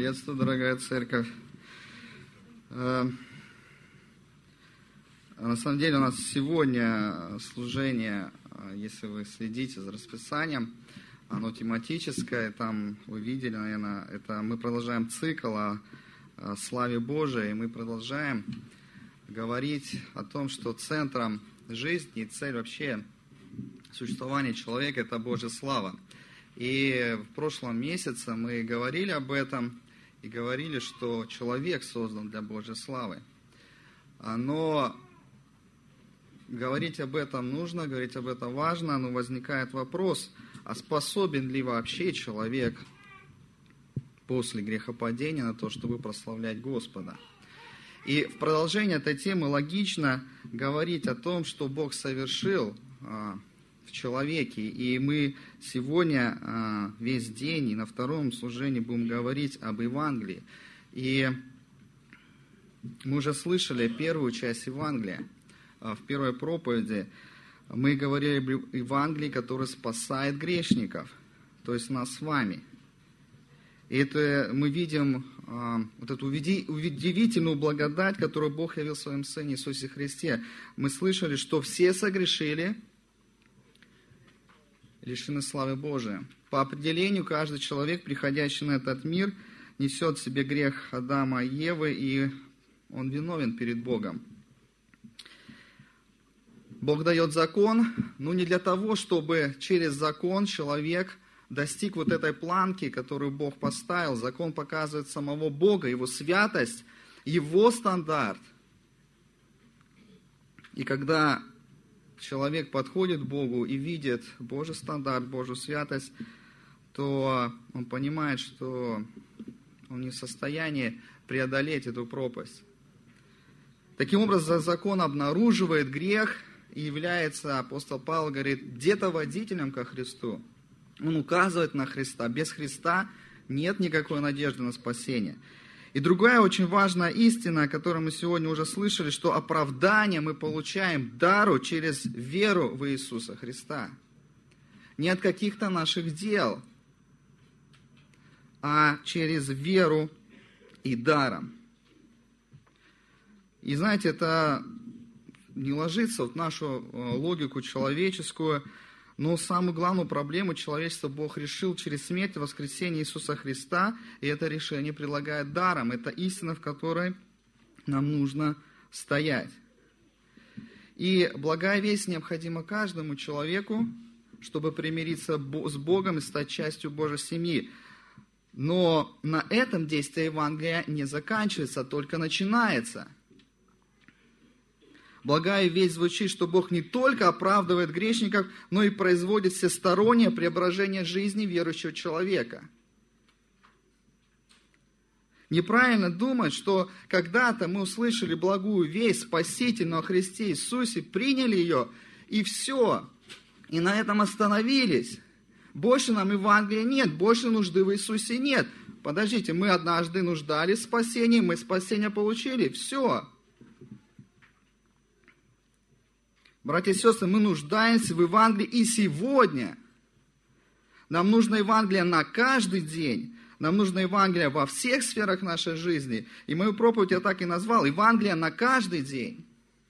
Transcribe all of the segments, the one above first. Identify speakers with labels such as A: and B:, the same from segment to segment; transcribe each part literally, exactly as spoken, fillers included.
A: Приветствую, дорогая церковь. На самом деле у нас сегодня служение, если вы следите за расписанием, оно тематическое. Там вы видели, наверное, это мы продолжаем цикл о славе Божией, и мы продолжаем говорить о том, что центром жизни и цель вообще существования человека – это Божья слава. И в прошлом месяце мы говорили об этом и говорили, что человек создан для Божьей славы. Но говорить об этом нужно, говорить об этом важно, но возникает вопрос, а способен ли вообще человек после грехопадения на то, чтобы прославлять Господа? И в продолжение этой темы логично говорить о том, что Бог совершил в человеке. И мы сегодня весь день и на втором служении будем говорить об Евангелии. И мы уже слышали первую часть Евангелия. В первой проповеди мы говорили об Евангелии, которое спасает грешников, то есть нас с вами. И это мы видим вот эту удивительную благодать, которую Бог явил в Своем Сыне Иисусе Христе. Мы слышали, что все согрешили, лишены славы Божией. По определению, каждый человек, приходящий на этот мир, несет в себе грех Адама и Евы, и он виновен перед Богом. Бог дает закон, но не для того, чтобы через закон человек достиг вот этой планки, которую Бог поставил. Закон показывает самого Бога, Его святость, Его стандарт. И когда человек подходит к Богу и видит Божий стандарт, Божью святость, то он понимает, что он не в состоянии преодолеть эту пропасть. Таким образом, закон обнаруживает грех и является, апостол Павел говорит, где-то водителем ко Христу. Он указывает на Христа. Без Христа нет никакой надежды на спасение. И другая очень важная истина, о которой мы сегодня уже слышали, что оправдание мы получаем дару через веру в Иисуса Христа. Не от каких-то наших дел, а через веру и даром. И знаете, это не ложится в нашу логику человеческую, но самую главную проблему человечества Бог решил через смерть и воскресение Иисуса Христа, и это решение предлагает даром. Это истина, в которой нам нужно стоять. И благая весть необходима каждому человеку, чтобы примириться с Богом и стать частью Божьей семьи. Но на этом действие Евангелия не заканчивается, а только начинается. Благая весть звучит, что Бог не только оправдывает грешников, но и производит всестороннее преображение жизни верующего человека. Неправильно думать, что когда-то мы услышали благую весть спасительную о Христе Иисусе, приняли ее, и все, и на этом остановились. Больше нам Евангелия нет, больше нужды в Иисусе нет. Подождите, мы однажды нуждались в спасении, мы спасение получили, все. Братья и сестры, мы нуждаемся в Евангелии и сегодня. Нам нужно Евангелие на каждый день. Нам нужно Евангелие во всех сферах нашей жизни. И мою проповедь я так и назвал. Евангелие на каждый день.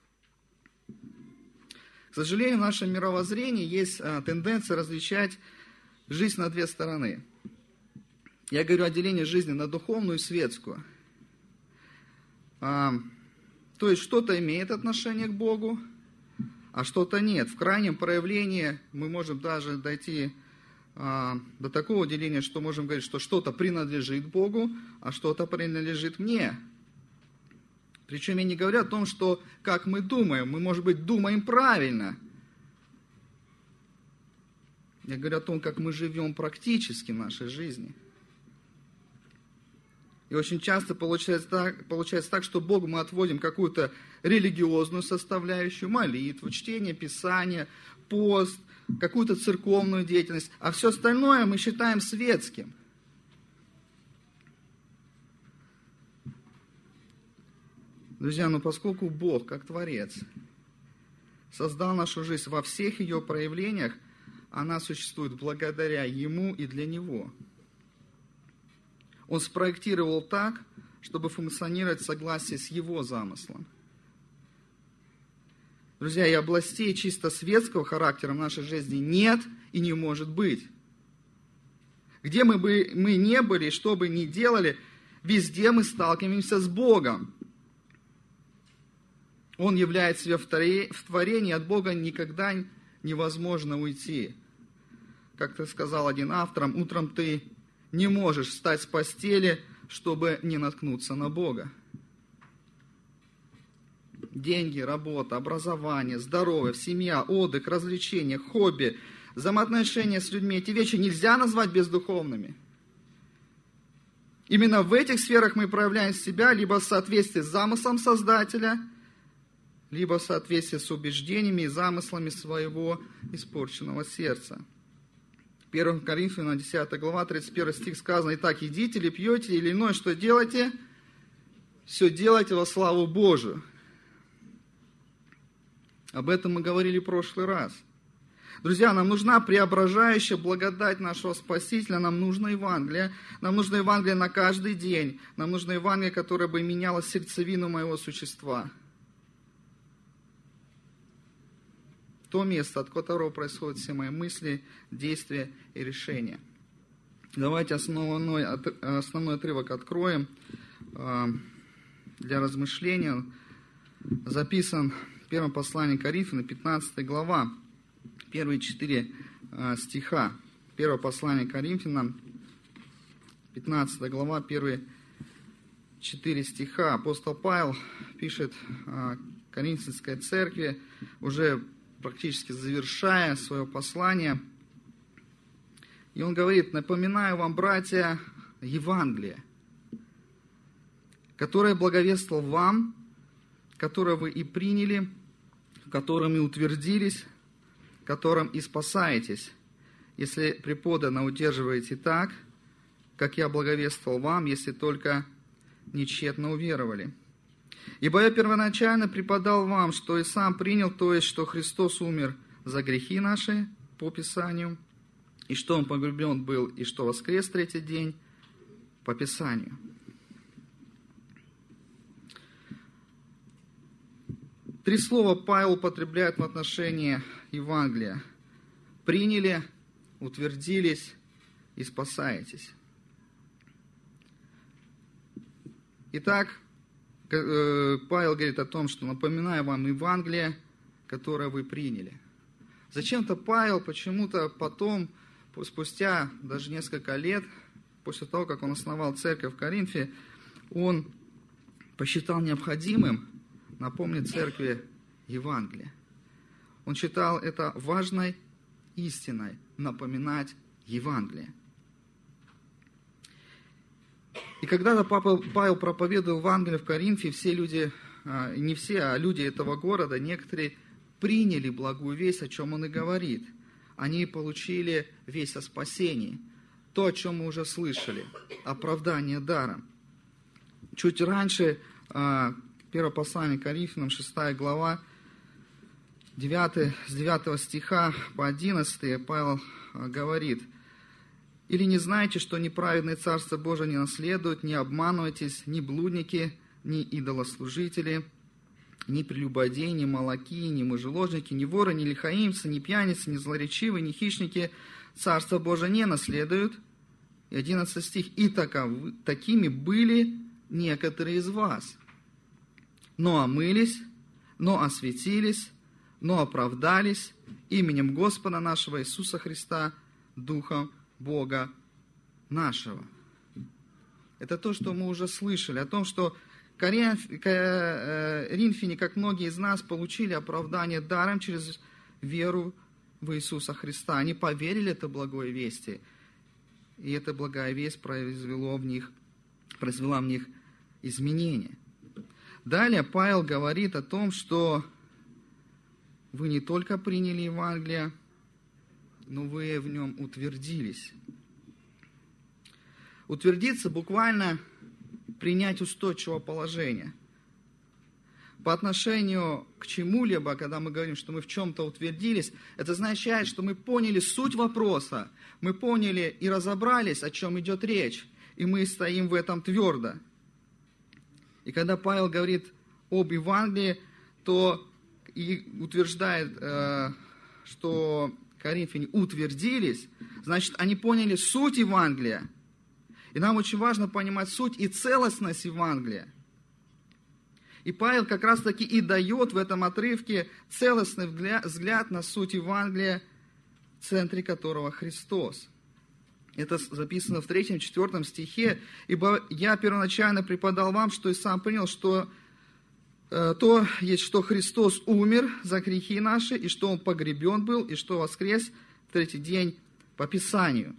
A: К сожалению, в нашем мировоззрении есть тенденция различать жизнь на две стороны. Я говорю о делении жизни на духовную и светскую. То есть что-то имеет отношение к Богу, а что-то нет. В крайнем проявлении мы можем даже дойти а, до такого деления, что можем говорить, что что-то принадлежит Богу, а что-то принадлежит мне. Причем я не говорю о том, что как мы думаем, мы, может быть, думаем правильно. Я говорю о том, как мы живем практически в нашей жизни. И очень часто получается так, получается так, что Богу мы отводим какую-то религиозную составляющую, молитву, чтение Писания, пост, какую-то церковную деятельность, а все остальное мы считаем светским. Друзья, ну поскольку Бог, как Творец, создал нашу жизнь во всех ее проявлениях, она существует благодаря Ему и для Него. Он спроектировал так, чтобы функционировать в согласии с Его замыслом. Друзья, и областей чисто светского характера в нашей жизни нет и не может быть. Где мы бы мы не были, что бы ни делали, везде мы сталкиваемся с Богом. Он являет себя в творении, от Бога никогда невозможно уйти. Как-то сказал один автор, утром ты не можешь встать с постели, чтобы не наткнуться на Бога. Деньги, работа, образование, здоровье, семья, отдых, развлечения, хобби, взаимоотношения с людьми. Эти вещи нельзя назвать бездуховными. Именно в этих сферах мы проявляем себя либо в соответствии с замыслом Создателя, либо в соответствии с убеждениями и замыслами своего испорченного сердца. первое Коринфянам, десятая глава, тридцать первый стих сказано: «Итак, едите или пьете, или иное, что делаете, все делайте во славу Божию». Об этом мы говорили в прошлый раз. Друзья, нам нужна преображающая благодать нашего Спасителя, нам нужно Евангелие, нам нужно Евангелие на каждый день, нам нужно Евангелие, которое бы меняло сердцевину моего существа. То место, от которого происходят все мои мысли, действия и решения. Давайте основной, основной отрывок откроем для размышления. Записан в первом послании Коринфянам, пятнадцатая глава, первые четыре стиха. Первое послание Коринфянам, пятнадцатая глава, первые четыре стиха. Апостол Павел пишет Коринфянской церкви, уже практически завершая свое послание. И он говорит: «Напоминаю вам, братья, Евангелие, которое благовествовал вам, которое вы и приняли, в котором и утвердились, в котором и спасаетесь, если преподано удерживаете так, как я благовествовал вам, если только нечетно уверовали. Ибо я первоначально преподал вам, что и сам принял, то есть, что Христос умер за грехи наши по Писанию, и что Он погребен был, и что воскрес третий день по Писанию». Три слова Павел употребляет в отношении Евангелия: приняли, утвердились и спасаетесь. Итак, Павел говорит о том, что напоминаю вам Евангелие, которое вы приняли. Зачем-то Павел почему-то потом, спустя даже несколько лет, после того, как он основал церковь в Коринфе, он посчитал необходимым напомнить церкви Евангелие. Он считал это важной истиной напоминать Евангелие. И когда-то Павел проповедовал Евангелие в Коринфе, все люди, не все, а люди этого города, некоторые приняли благую весть, о чем он и говорит. Они получили весть о спасении, то, о чем мы уже слышали, оправдание даром. Чуть раньше, первое послание Коринфянам, шестая глава, девятый, с девятого стиха по одиннадцатый, Павел говорит: «Или не знаете, что неправедное Царство Божие не наследуют, не обманывайтесь, ни блудники, ни идолослужители, ни прелюбодеи, ни молоки, ни мужеложники, ни воры, ни лихаимцы, ни пьяницы, ни злоречивые, ни хищники Царство Божие не наследуют». И одиннадцатый стих: «И таковы, такими были некоторые из вас, но омылись, но осветились, но оправдались именем Господа нашего Иисуса Христа, Духом Бога нашего». Это то, что мы уже слышали, о том, что коринфяне, как многие из нас, получили оправдание даром через веру в Иисуса Христа. Они поверили это благой вести, и эта благая весть произвела в них, произвела в них изменения. Далее Павел говорит о том, что вы не только приняли Евангелие, но вы в нем утвердились. Утвердиться буквально принять устойчивое положение. По отношению к чему-либо, когда мы говорим, что мы в чем-то утвердились, это означает, что мы поняли суть вопроса, мы поняли и разобрались, о чем идет речь. и мы стоим в этом твердо. И когда Павел говорит об Евангелии, то и утверждает, что коринфяне утвердились, значит, они поняли суть Евангелия. И нам очень важно понимать суть и целостность Евангелия. И Павел как раз-таки и дает в этом отрывке целостный взгляд на суть Евангелия, в центре которого Христос. Это записано в третьем-четвертом стихе. «Ибо я первоначально преподал вам, что и сам принял, что э, то есть, что Христос умер за грехи наши, и что Он погребен был, и что воскрес в третий день по Писанию».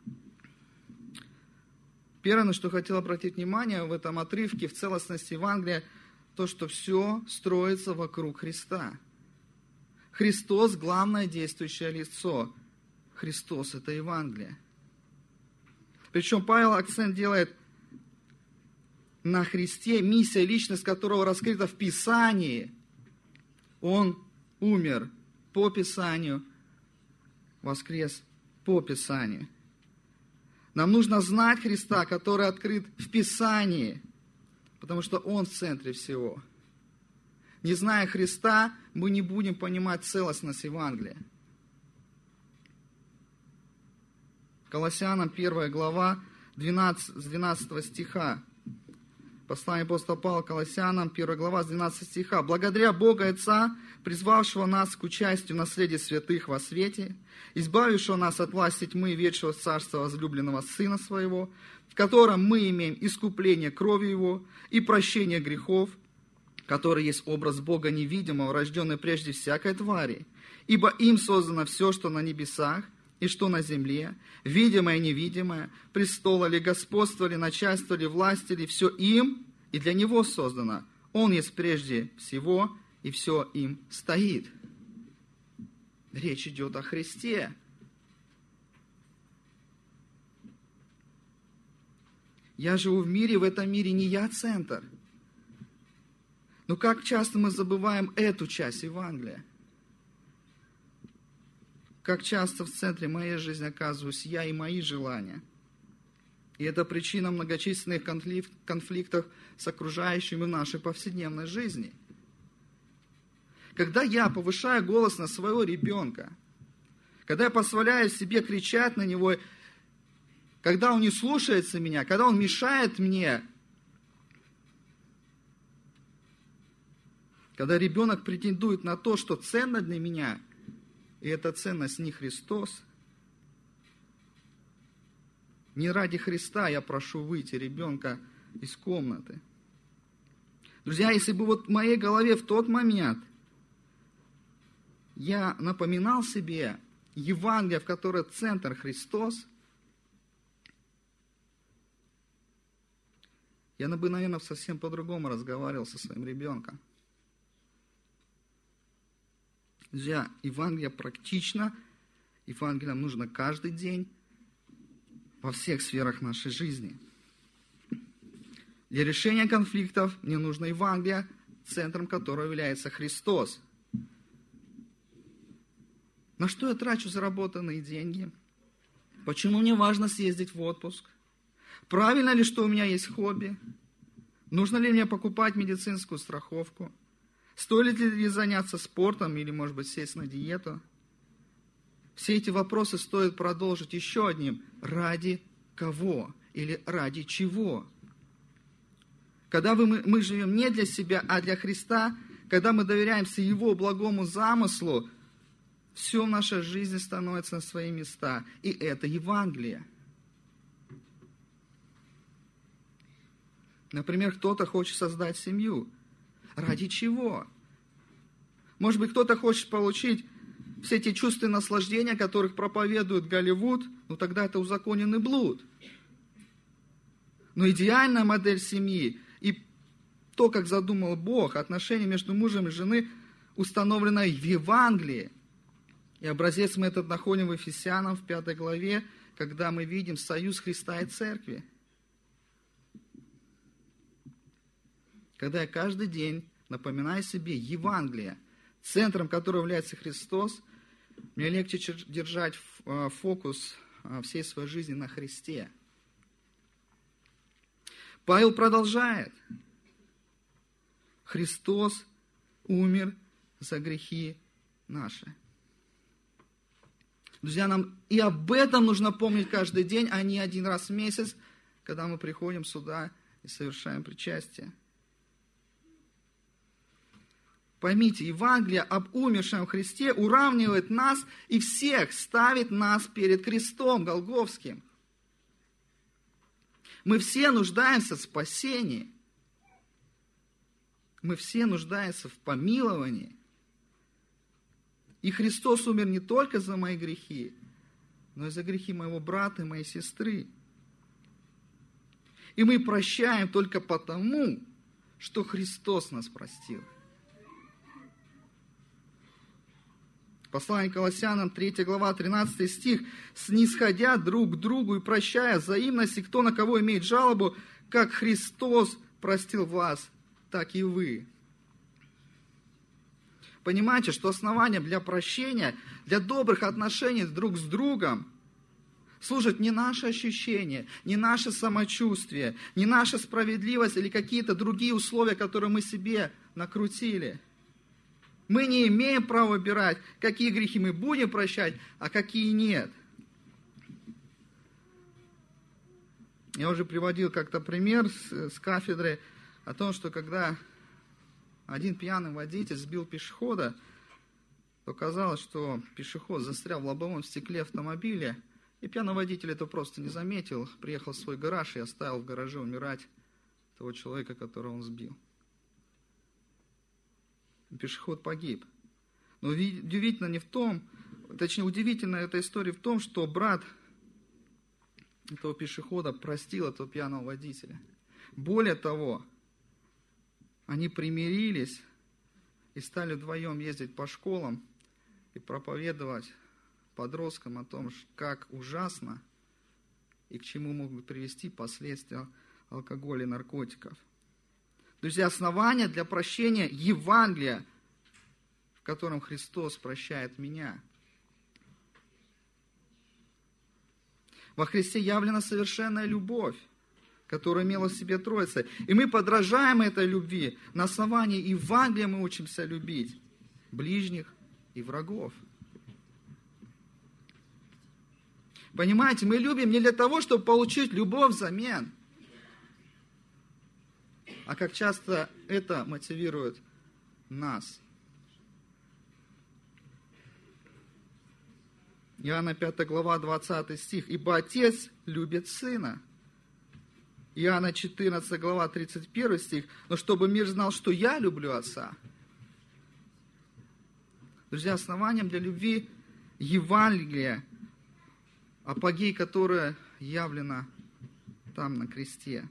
A: Первое, на что хотел обратить внимание в этом отрывке, в целостности Евангелия, то, что все строится вокруг Христа. Христос – главное действующее лицо. Христос – это Евангелие. Причем Павел акцент делает на Христе, миссия, личность которого раскрыта в Писании. Он умер по Писанию, воскрес по Писанию. Нам нужно знать Христа, который открыт в Писании, потому что Он в центре всего. Не зная Христа, мы не будем понимать целостность Евангелия. Колоссянам первая глава, двенадцатого, с двенадцатого стиха. Послание апостола Павла Колоссянам, первая глава, с двенадцатого стиха. «Благодаря Бога Отца, призвавшего нас к участию в наследии святых во свете, избавившего нас от власти тьмы и ведшего царства возлюбленного Сына Своего, в котором мы имеем искупление кровью Его и прощение грехов, который есть образ Бога невидимого, рожденный прежде всякой твари. Ибо им создано все, что на небесах и что на земле, видимое и невидимое, престола ли, господство ли, начальство ли, власть ли, все им и для Него создано. Он есть прежде всего, и все им стоит». Речь идет о Христе. Я живу в мире, в этом мире не я центр. Но как часто мы забываем эту часть Евангелия? Как часто в центре моей жизни оказываюсь я и мои желания. И это причина многочисленных конфликтов с окружающими в нашей повседневной жизни. Когда я повышаю голос на своего ребенка, когда я позволяю себе кричать на него, когда он не слушается меня, когда он мешает мне, когда ребенок претендует на то, что ценно для меня, и эта ценность не Христос, не ради Христа я прошу выйти ребенка из комнаты. Друзья, если бы вот в моей голове в тот момент я напоминал себе Евангелие, в которой центр Христос, я бы, наверное, совсем по-другому разговаривал со своим ребенком. Друзья, Евангелие практично, Евангелие нам нужно каждый день во всех сферах нашей жизни. Для решения конфликтов мне нужно Евангелие, центром которого является Христос. На что я трачу заработанные деньги? Почему мне важно съездить в отпуск? Правильно ли, что у меня есть хобби? Нужно ли мне покупать медицинскую страховку? Стоит ли заняться спортом или, может быть, сесть на диету? Все эти вопросы стоит продолжить еще одним. Ради кого или ради чего? Когда мы, мы живем не для себя, а для Христа, когда мы доверяемся Его благому замыслу, все в нашей жизни становится на свои места. И это Евангелие. Например, кто-то хочет создать семью. Ради чего? Может быть, кто-то хочет получить все эти чувства и наслаждения, которых проповедует Голливуд, ну тогда это узаконенный блуд. Но идеальная модель семьи и то, как задумал Бог, отношения между мужем и женой, установлено в Евангелии. И образец мы этот находим в Ефесянам, в пятой главе, когда мы видим союз Христа и Церкви. Когда я каждый день напоминаю себе Евангелие, центром которого является Христос, мне легче держать фокус всей своей жизни на Христе. Павел продолжает. Христос умер за грехи наши. Друзья, нам и об этом нужно помнить каждый день, а не один раз в месяц, когда мы приходим сюда и совершаем причастие. Поймите, Евангелие об умершем Христе уравнивает нас и всех, ставит нас перед крестом Голгофским. Мы все нуждаемся в спасении. Мы все нуждаемся в помиловании. И Христос умер не только за мои грехи, но и за грехи моего брата и моей сестры. И мы прощаем только потому, что Христос нас простил. Послание к Колоссянам, третья глава, тринадцатый стих. «Снисходя друг к другу и прощая взаимность, и кто на кого имеет жалобу, как Христос простил вас, так и вы». Понимаете, что основанием для прощения, для добрых отношений друг с другом служат не наши ощущения, не наше самочувствие, не наша справедливость или какие-то другие условия, которые мы себе накрутили. Мы не имеем права выбирать, какие грехи мы будем прощать, а какие нет. Я уже приводил как-то пример с, с кафедры о том, что когда один пьяный водитель сбил пешехода, то оказалось, что пешеход застрял в лобовом стекле автомобиля, и пьяный водитель это просто не заметил, приехал в свой гараж и оставил в гараже умирать того человека, которого он сбил. Пешеход погиб. Но удивительно не в том, точнее удивительно эта история в том, что брат этого пешехода простил этого пьяного водителя. Более того, они примирились и стали вдвоем ездить по школам и проповедовать подросткам о том, как ужасно и к чему могут привести последствия алкоголя и наркотиков. Друзья, основание для прощения Евангелия, в котором Христос прощает меня. Во Христе явлена совершенная любовь, которую имела в себе Троица. И мы подражаем этой любви. На основании Евангелия мы учимся любить ближних и врагов. Понимаете, мы любим не для того, чтобы получить любовь взамен. А как часто это мотивирует нас. Иоанна пятая глава, двадцатый стих. «Ибо Отец любит Сына». Иоанна четырнадцатая глава, тридцать первый стих. «Но чтобы мир знал, что я люблю Отца». Друзья, основанием для любви Евангелия, апогей, которое явлено там на кресте.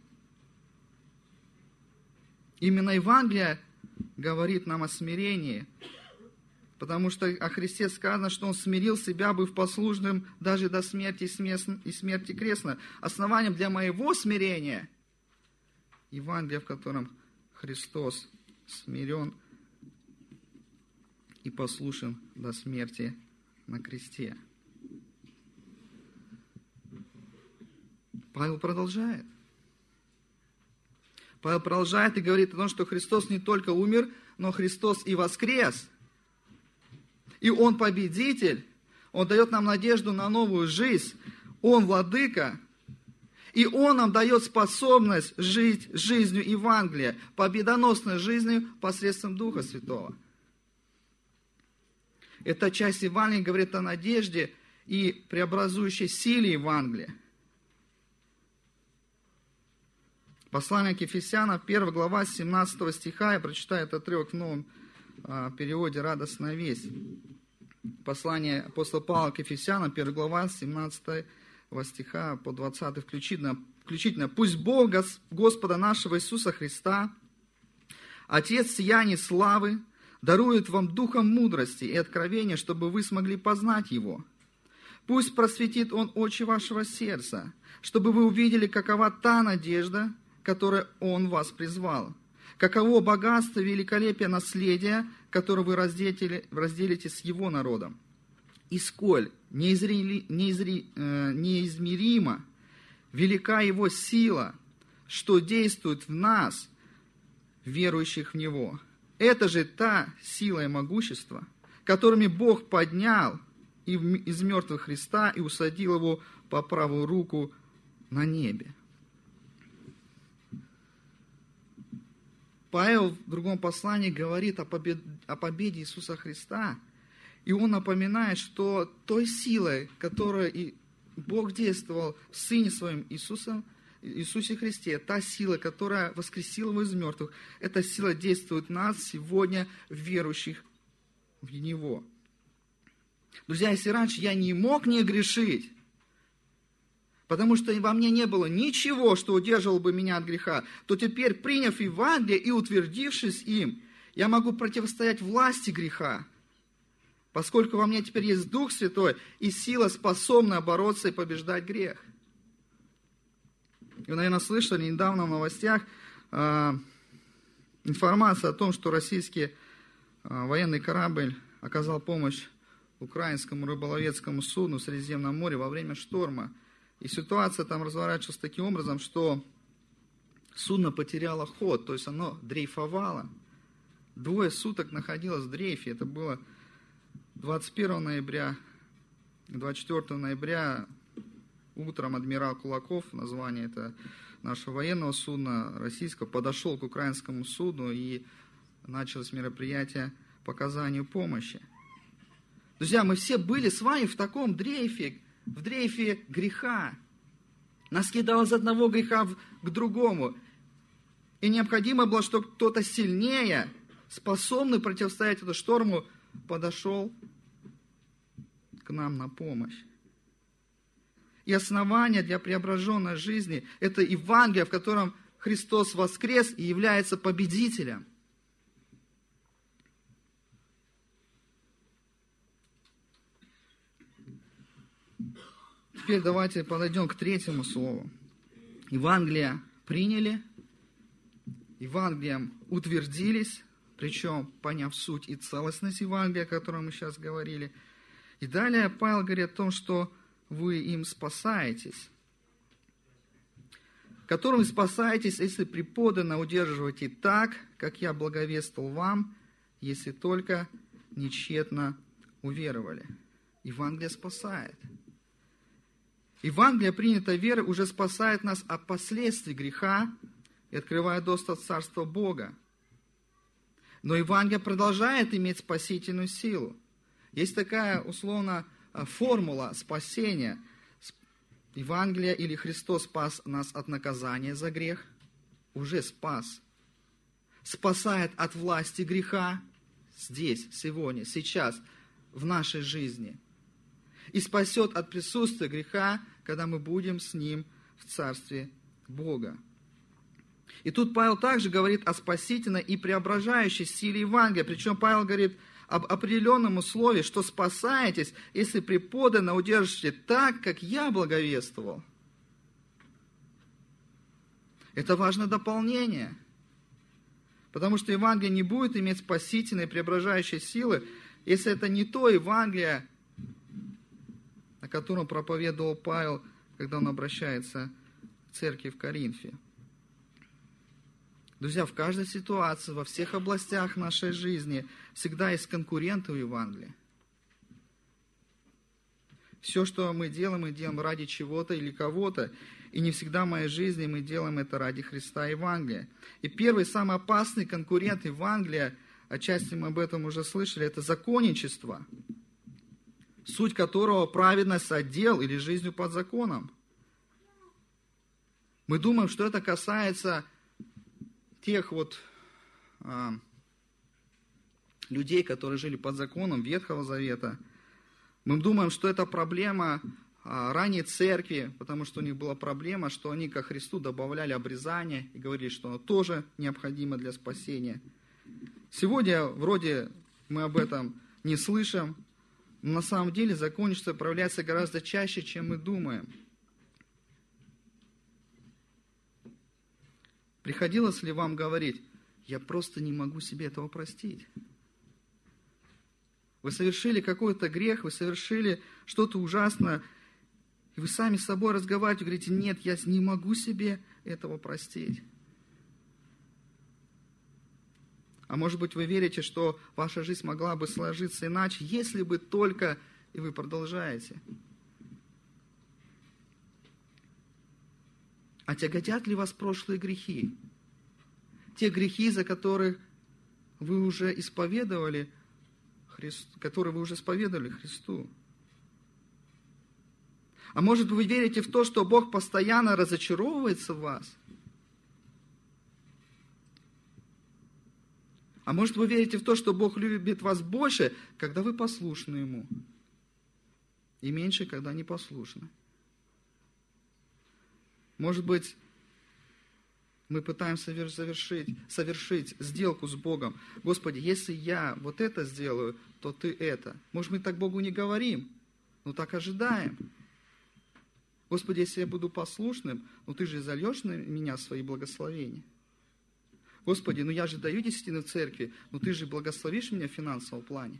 A: Именно Евангелие говорит нам о смирении, потому что о Христе сказано, что Он смирил себя, быв послушным даже до смерти и смерти крестной. Основанием для моего смирения Евангелие, в котором Христос смирен и послушен до смерти на кресте. Павел продолжает. Павел продолжает и говорит о том, что Христос не только умер, но Христос и воскрес. И Он победитель. Он дает нам надежду на новую жизнь. Он владыка. И Он нам дает способность жить жизнью Евангелия, победоносной жизнью посредством Духа Святого. Эта часть Евангелия говорит о надежде и преобразующей силе Евангелия. Послание к Ефесянам, первая глава, семнадцатого стиха, я прочитаю этот отрывок в новом а, переводе «Радостная весть». Послание апостола Павла к Ефесянам, первая глава, семнадцатого стиха по двадцатый включительно, включительно. «Пусть Бог Господа нашего Иисуса Христа, Отец сияний славы, дарует вам духом мудрости и откровения, чтобы вы смогли познать Его. Пусть просветит Он очи вашего сердца, чтобы вы увидели, какова та надежда, которое Он вас призвал. Каково богатство, великолепие наследия, которое вы разделите, разделите с Его народом. И сколь неизри, неизри, э, неизмеримо велика Его сила, что действует в нас, верующих в Него. Это же та сила и могущество, которыми Бог поднял из мертвых Христа и усадил Его по правую руку на небе. Павел в другом послании говорит о победе, о победе Иисуса Христа, и он напоминает, что той силой, которой Бог действовал в Сыне Своем Иисусом, Иисусе Христе, та сила, которая воскресила Его из мертвых, эта сила действует в нас сегодня, верующих в Него. Друзья, если раньше я не мог не грешить, потому что во мне не было ничего, что удерживало бы меня от греха, то теперь, приняв Евангелие и утвердившись им, я могу противостоять власти греха, поскольку во мне теперь есть Дух Святой и сила, способная бороться и побеждать грех. Вы, наверное, слышали недавно в новостях э, информацию о том, что российский э, военный корабль оказал помощь украинскому рыболовецкому судну в Средиземном море во время шторма. И ситуация там разворачивалась таким образом, что судно потеряло ход, то есть оно дрейфовало. Двое суток находилось в дрейфе. Это было двадцать первого ноября, двадцать четвёртого ноября утром адмирал Кулаков, название это нашего военного судна российского, подошел к украинскому судну и началось мероприятие по оказанию помощи. Друзья, мы все были с вами в таком дрейфе, в дрейфе греха. Нас кидало с одного греха к другому. И необходимо было, чтобы кто-то сильнее, способный противостоять этому шторму, подошел к нам на помощь. И основание для преображенной жизни – это Евангелие, в котором Христос воскрес и является победителем. Теперь давайте подойдем к третьему слову. Евангелие приняли, Евангелием утвердились, причем поняв суть и целостность Евангелия, о котором мы сейчас говорили. И далее Павел говорит о том, что вы им спасаетесь. Которым вы спасаетесь, если преподано удерживаете так, как я благовествовал вам, если только нечетно уверовали. Евангелие спасает. Евангелие, принятое верой, уже спасает нас от последствий греха и открывает доступ в Царство Бога. Но Евангелие продолжает иметь спасительную силу. Есть такая, условно, формула спасения. Евангелие или Христос спас нас от наказания за грех, уже спас. Спасает от власти греха здесь, сегодня, сейчас, в нашей жизни. И спасет от присутствия греха, когда мы будем с Ним в Царстве Бога. И тут Павел также говорит о спасительной и преображающей силе Евангелия. Причем Павел говорит об определенном условии, что спасаетесь, если преподано удержите так, как я благовествовал. Это важное дополнение. Потому что Евангелие не будет иметь спасительной и преображающей силы, если это не то Евангелие, о котором проповедовал Павел, когда он обращается к церкви в Коринфе. Друзья, в каждой ситуации, во всех областях нашей жизни всегда есть конкуренты у Евангелия. Все, что мы делаем, мы делаем ради чего-то или кого-то. И не всегда в моей жизни мы делаем это ради Христа и Евангелия. И первый, самый опасный конкурент Евангелия, отчасти мы об этом уже слышали, это законничество, суть которого праведность от дел или жизнью под законом. Мы думаем, что это касается тех вот а, людей, которые жили под законом Ветхого Завета. Мы думаем, что это проблема а, ранней церкви, потому что у них была проблема, что они ко Христу добавляли обрезание и говорили, что оно тоже необходимо для спасения. Сегодня вроде мы об этом не слышим, но на самом деле законничество проявляется гораздо чаще, чем мы думаем. Приходилось ли вам говорить: я просто не могу себе этого простить? Вы совершили какой-то грех, вы совершили что-то ужасное, и вы сами с собой разговариваете, говорите: нет, я не могу себе этого простить. А может быть, вы верите, что ваша жизнь могла бы сложиться иначе, если бы только, и вы продолжаете. А тяготят ли вас прошлые грехи? Те грехи, за которых вы уже исповедовали Христу, которые вы уже исповедовали Христу. А может, вы верите в то, что Бог постоянно разочаровывается в вас? А может, вы верите в то, что Бог любит вас больше, когда вы послушны Ему, и меньше, когда не послушны? Может быть, мы пытаемся совершить, совершить сделку с Богом. Господи, если я вот это сделаю, то Ты это. Может, мы так Богу не говорим, но так ожидаем. Господи, если я буду послушным, ну Ты же зальешь на меня свои благословения. Господи, ну я же даю десятину в церкви, но Ты же благословишь меня в финансовом плане.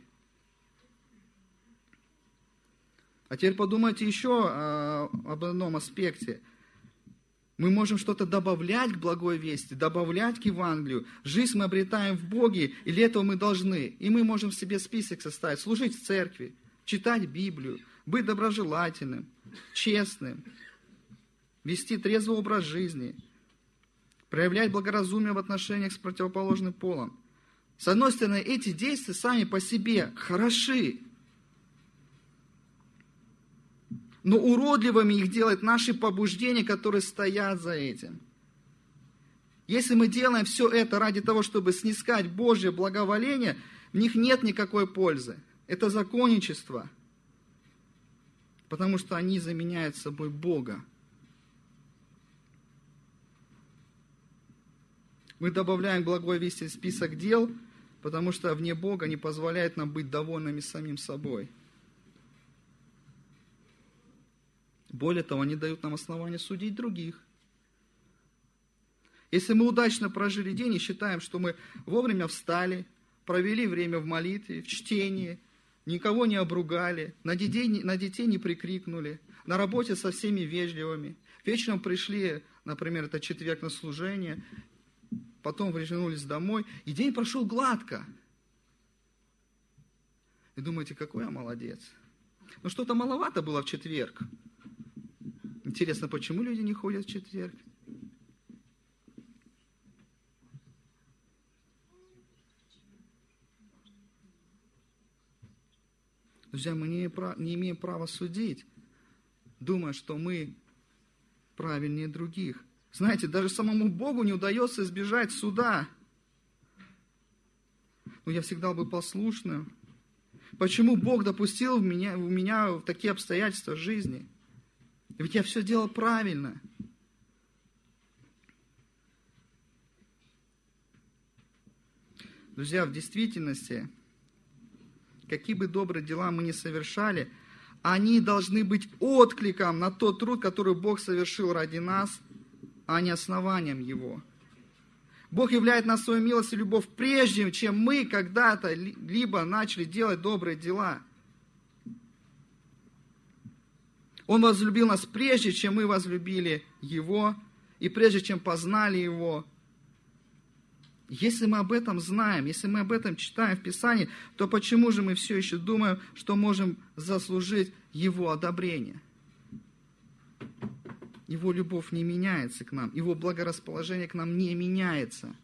A: А теперь подумайте еще а, об одном аспекте. Мы можем что-то добавлять к благой вести, добавлять к Евангелию. Жизнь мы обретаем в Боге, и для этого мы должны. И мы можем себе список составить, служить в церкви, читать Библию, быть доброжелательным, честным, вести трезвый образ жизни, проявлять благоразумие в отношениях с противоположным полом. С одной стороны, эти действия сами по себе хороши, но уродливыми их делают наши побуждения, которые стоят за этим. Если мы делаем все это ради того, чтобы снискать Божье благоволение, в них нет никакой пользы. Это законничество, потому что они заменяют собой Бога. Мы добавляем к благой вести список дел, потому что вне Бога не позволяет нам быть довольными самим собой. Более того, они дают нам основания судить других. Если мы удачно прожили день и считаем, что мы вовремя встали, провели время в молитве, в чтении, никого не обругали, на детей, на детей не прикрикнули, на работе со всеми вежливыми, вечером пришли, например, это четверг на служение, потом вернулись домой, и день прошел гладко. И думаете, какой я молодец. Но что-то маловато было в четверг. Интересно, почему люди не ходят в четверг? Друзья, мы не, не имеем права судить, думая, что мы правильнее других. Знаете, даже самому Богу не удается избежать суда. Но я всегда был послушным. Почему Бог допустил в меня, в меня в такие обстоятельства жизни? Ведь я все делал правильно. Друзья, в действительности, какие бы добрые дела мы ни совершали, они должны быть откликом на тот труд, который Бог совершил ради нас, а не основанием его. Бог являет нас свою милость и любовь прежде, чем мы когда-то либо начали делать добрые дела. Он возлюбил нас прежде, чем мы возлюбили Его, и прежде, чем познали Его. Если мы об этом знаем, если мы об этом читаем в Писании, то почему же мы все еще думаем, что можем заслужить Его одобрение? Его любовь не меняется к нам, Его благорасположение к нам не меняется.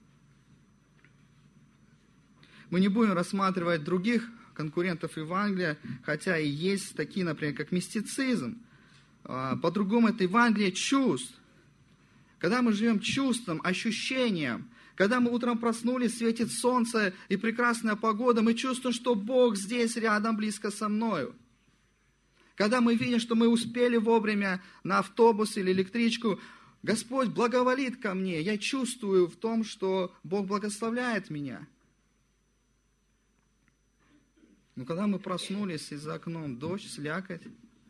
A: Мы не будем рассматривать других конкурентов Евангелия, хотя и есть такие, например, как мистицизм. По-другому это Евангелие чувств. Когда мы живем чувством, ощущением, когда мы утром проснулись, светит солнце и прекрасная погода, мы чувствуем, что Бог здесь рядом, близко со мною. Когда мы видим, что мы успели вовремя на автобус или электричку, Господь благоволит ко мне, я чувствую в том, что Бог благословляет меня. Но когда мы проснулись, и за окном дождь, слякоть,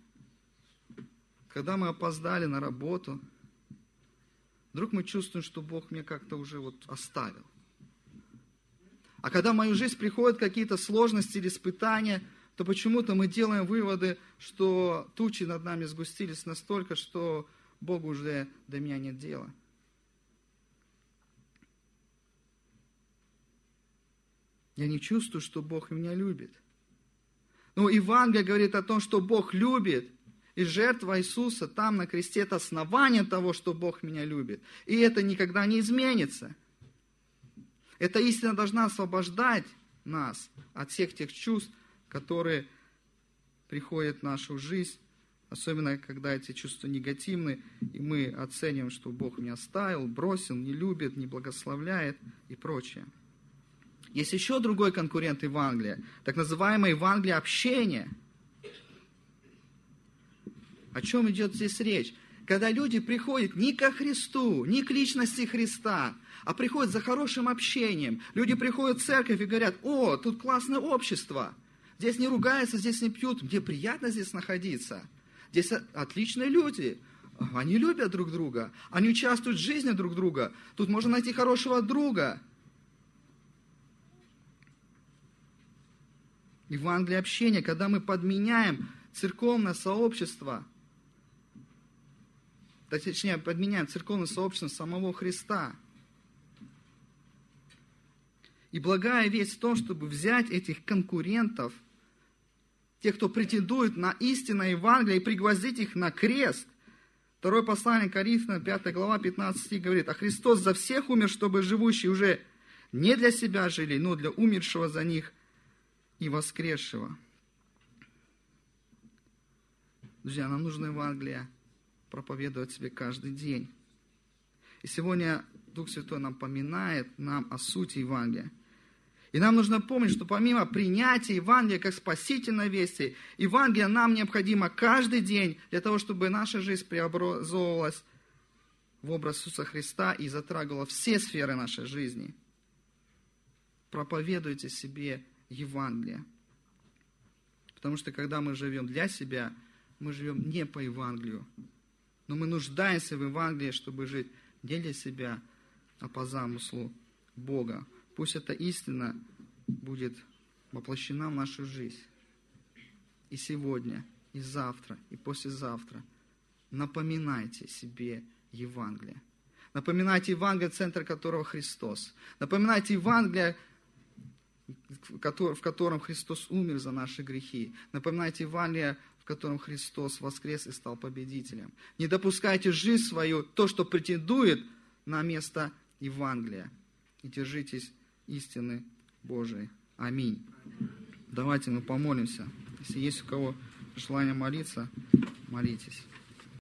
A: когда мы опоздали на работу, вдруг мы чувствуем, что Бог меня как-то уже вот оставил. А когда в мою жизнь приходят какие-то сложности или испытания, то почему-то мы делаем выводы, что тучи над нами сгустились настолько, что Богу уже до меня нет дела. Я не чувствую, что Бог меня любит. Но Евангелие говорит о том, что Бог любит, и жертва Иисуса там на кресте – это основание того, что Бог меня любит. И это никогда не изменится. Эта истина должна освобождать нас от всех тех чувств, которые приходят в нашу жизнь, особенно когда эти чувства негативны, и мы оцениваем, что Бог меня оставил, бросил, не любит, не благословляет и прочее. Есть еще другой конкурент Евангелия, так называемое Евангелие общения. О чем идет здесь речь? Когда люди приходят не ко Христу, не к личности Христа, а приходят за хорошим общением. Люди приходят в церковь и говорят: о, тут классное общество, здесь не ругаются, здесь не пьют, мне приятно здесь находиться. Здесь отличные люди, они любят друг друга, они участвуют в жизни друг друга, тут можно найти хорошего друга. Евангелие общения, когда мы подменяем церковное сообщество, точнее, подменяем церковное сообщество самого Христа. И благая весть в том, чтобы взять этих конкурентов, тех, кто претендует на истинное Евангелие, и пригвоздить их на крест. Второе послание Коринфянам, пятая глава, пятнадцатый стих говорит: «А Христос за всех умер, чтобы живущие уже не для себя жили, но для умершего за них и воскресшего». Друзья, нам нужно Евангелие проповедовать себе каждый день. И сегодня Дух Святой нам напоминает нам о сути Евангелия. И нам нужно помнить, что помимо принятия Евангелия как спасительной вести, Евангелие нам необходимо каждый день для того, чтобы наша жизнь преобразовывалась в образ Иисуса Христа и затрагивала все сферы нашей жизни. Проповедуйте себе Евангелие. Потому что когда мы живем для себя, мы живем не по Евангелию. Но мы нуждаемся в Евангелии, чтобы жить не для себя, а по замыслу Бога. Пусть эта истина будет воплощена в нашу жизнь. И сегодня, и завтра, и послезавтра напоминайте себе Евангелие. Напоминайте Евангелие, центр которого Христос. Напоминайте Евангелие, в котором Христос умер за наши грехи. Напоминайте Евангелие, в котором Христос воскрес и стал победителем. Не допускайте жизнь свою, то, что претендует на место Евангелия. И держитесь истины Божией. Аминь. Давайте мы помолимся. Если есть у кого желание молиться, молитесь.